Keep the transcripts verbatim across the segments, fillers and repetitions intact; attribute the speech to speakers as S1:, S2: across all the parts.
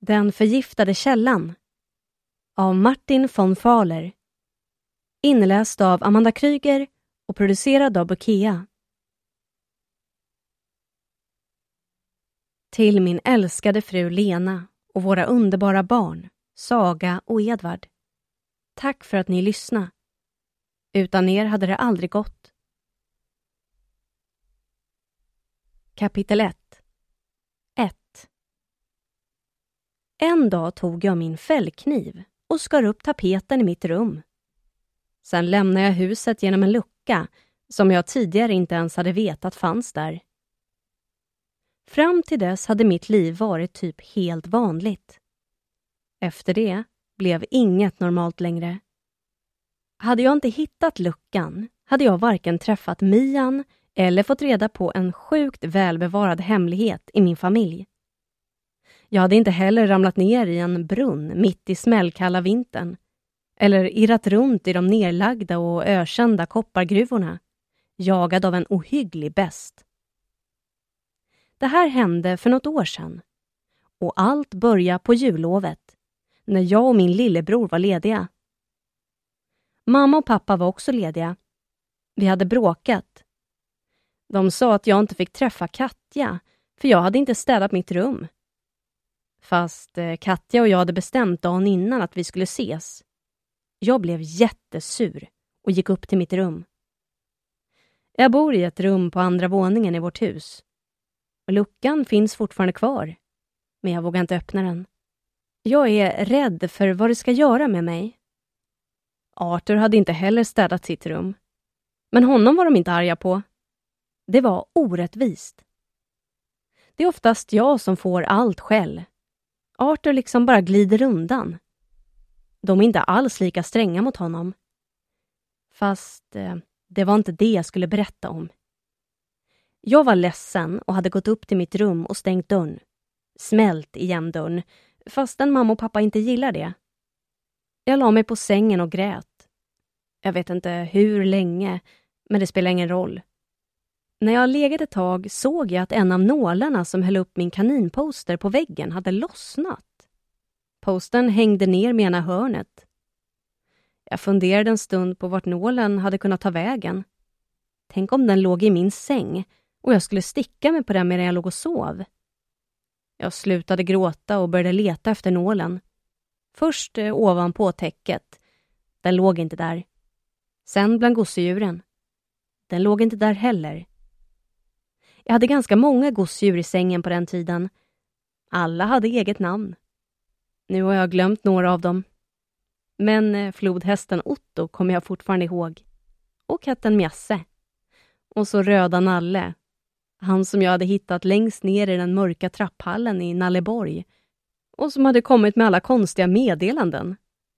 S1: Den förgiftade källan av Martin von Fahler. Inläst av Amanda Kryger och producerad av Bokea. Till min älskade fru Lena och våra underbara barn, Saga och Edvard. Tack för att ni lyssnade. Utan er hade det aldrig gått. Kapitel ett. ett. En dag tog jag min fällkniv och skar upp tapeten i mitt rum. Sen lämnade jag huset genom en lucka som jag tidigare inte ens hade vetat fanns där. Fram till dess hade mitt liv varit typ helt vanligt. Efter det blev inget normalt längre. Hade jag inte hittat luckan hade jag varken träffat Mian eller fått reda på en sjukt välbevarad hemlighet i min familj. Jag hade inte heller ramlat ner i en brunn mitt i smällkalla vintern eller irrat runt i de nerlagda och ökända koppargruvorna, jagad av en ohygglig bäst. Det här hände för något år sedan och allt började på jullovet när jag och min lillebror var lediga. Mamma och pappa var också lediga. Vi hade bråkat. De sa att jag inte fick träffa Katja för jag hade inte städat mitt rum. Fast Katja och jag hade bestämt dagen innan att vi skulle ses. Jag blev jättesur och gick upp till mitt rum. Jag bor i ett rum på andra våningen i vårt hus. Och luckan finns fortfarande kvar, men jag vågar inte öppna den. Jag är rädd för vad det ska göra med mig. Arthur hade inte heller städat sitt rum. Men honom var de inte arga på. Det var orättvist. Det är oftast jag som får allt skäll. Arthur liksom bara glider undan. De är inte alls lika stränga mot honom. Fast eh, det var inte det jag skulle berätta om. Jag var ledsen och hade gått upp till mitt rum och stängt dörren. Smält igen dörren, fastän mamma och pappa inte gillar det. Jag la mig på sängen och grät. Jag vet inte hur länge, men det spelar ingen roll. När jag legat ett tag såg jag att en av nålarna som höll upp min kaninposter på väggen hade lossnat. Postern hängde ner med ena hörnet. Jag funderade en stund på vart nålen hade kunnat ta vägen. Tänk om den låg i min säng och jag skulle sticka mig på den medan jag låg och sov. Jag slutade gråta och började leta efter nålen. Först eh, ovanpå täcket. Den låg inte där. Sen bland gosedjuren. Den låg inte där heller. Jag hade ganska många gosedjur i sängen på den tiden. Alla hade eget namn. Nu har jag glömt några av dem. Men eh, flodhästen Otto kommer jag fortfarande ihåg. Och katten Mjasse. Och så röda Nalle. Han som jag hade hittat längst ner i den mörka trapphallen i Nalleborg. Och som hade kommit med alla konstiga meddelanden.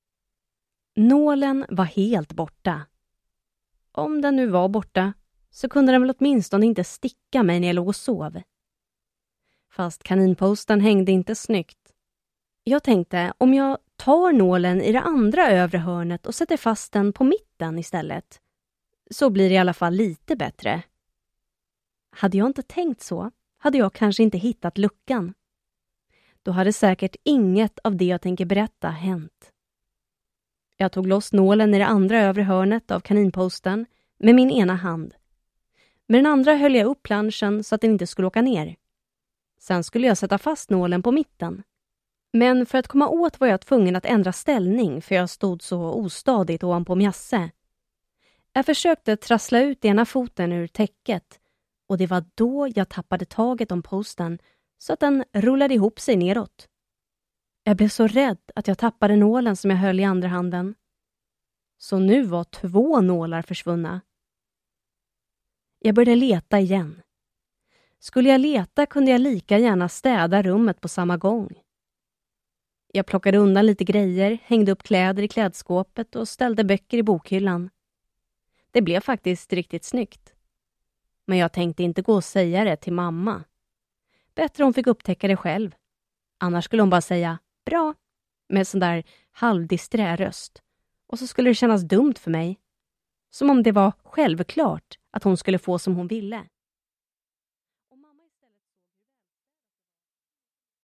S1: Nålen var helt borta. Om den nu var borta så kunde den väl åtminstone inte sticka mig när jag låg och sov. Fast kaninposten hängde inte snyggt. Jag tänkte om jag tar nålen i det andra övre hörnet och sätter fast den på mitten istället. Så blir det i alla fall lite bättre. Hade jag inte tänkt så hade jag kanske inte hittat luckan. Då hade säkert inget av det jag tänker berätta hänt. Jag tog loss nålen i det andra övre hörnet av kaninposten med min ena hand. Med den andra höll jag upp planschen så att den inte skulle åka ner. Sen skulle jag sätta fast nålen på mitten. Men för att komma åt var jag tvungen att ändra ställning för jag stod så ostadigt ovanpå Mjasse. Jag försökte trassla ut ena foten ur täcket och det var då jag tappade taget om posten så att den rullade ihop sig neråt. Jag blev så rädd att jag tappade nålen som jag höll i andra handen. Så nu var två nålar försvunna. Jag började leta igen. Skulle jag leta kunde jag lika gärna städa rummet på samma gång. Jag plockade undan lite grejer, hängde upp kläder i klädskåpet och ställde böcker i bokhyllan. Det blev faktiskt riktigt snyggt. Men jag tänkte inte gå och säga det till mamma. Bättre hon fick upptäcka det själv. Annars skulle hon bara säga bra med sån där halvdisträ röst. Och så skulle det kännas dumt för mig. Som om det var självklart att hon skulle få som hon ville.